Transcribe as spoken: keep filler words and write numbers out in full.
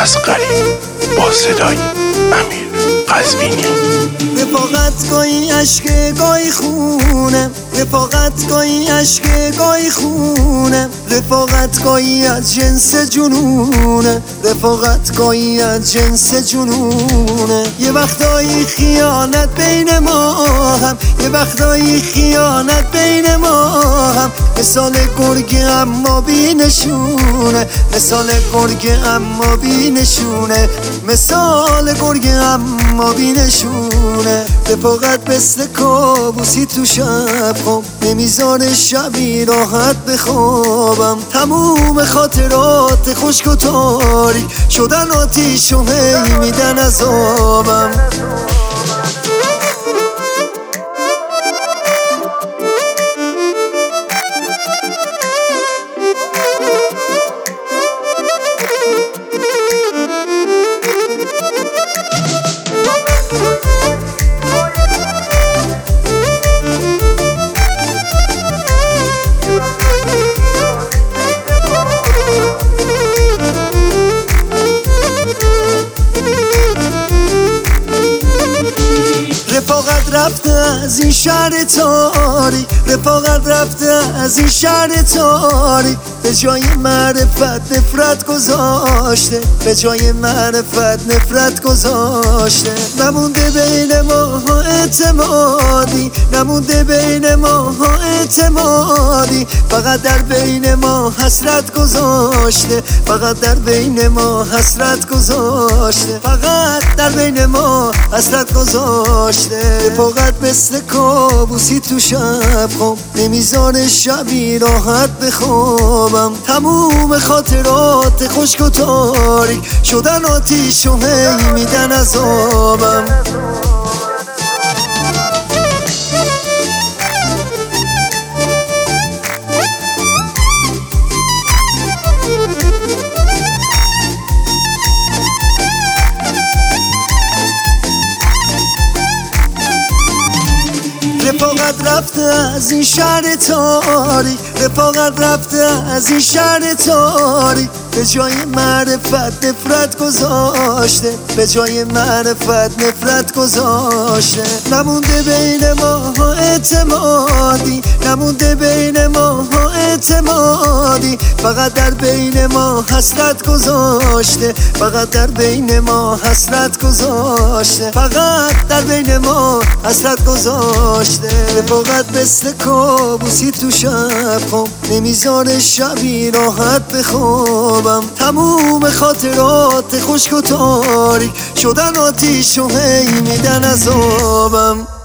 اصغری با صدای امیر قزوینی. رفاقت گاهی عشق گاهی خونه، رفاقت گاهی عشق گاهی خونه، رفاقت گاهی از جنس جنونه، رفاقت گاهی از جنس جنونه. یه وقتایی خیانت بین ما هم، یه وقتایی خیانت بین ما هم، مثال گرگ اما بی نشونه، مثال گرگ اما بی نشونه، مثال گرگ اما بی نشونه. رفاقت مثل کابوسی تو شب خواب، نمیذاره شبی راحت بخوابم. تموم خاطرات خشک و تاریک شدن آتیش و هی میدن عذابم. رفاقت رفته از این شهر تاریک، رفاقت رفته از این شهر تاریک، به جای معرفت نفرت گذاشته، به جای معرفت نفرت گذاشته. نمونده بین ما اعتمادی، نمونده بین ما اعتمادی، فقط در بین ما حسرت گذاشته، فقط در بین ما حسرت گذاشته، فقط در بین ما حسرت گذاشته. رفاقت مثل کابوسی تو شب خواب، نمیذاره شبی راحت بخوابم. تموم خاطرات خشک و تاریک شدن آتیش و هی میدن عذابم. رفاقت رفته از این شهر تاریک، رفاقت رفته از این شهر تاریک، به جای معرفت نفرت گذاشته، به جای معرفت نفرت گذاشته. نمونده بین ما اعتمادی، نمونده بین ما اعتمادی، فقط در بین ما حسرت گذاشته، فقط در بین ما حسرت گذاشته، فقط در بین ما حسرت گذاشته. رفاقت مثل کابوسی تو شب خواب، نمیذاره شبی راحت بخوابم. تموم خاطرات خشک و تاریک شدن آتیش و هی میدن عذابم.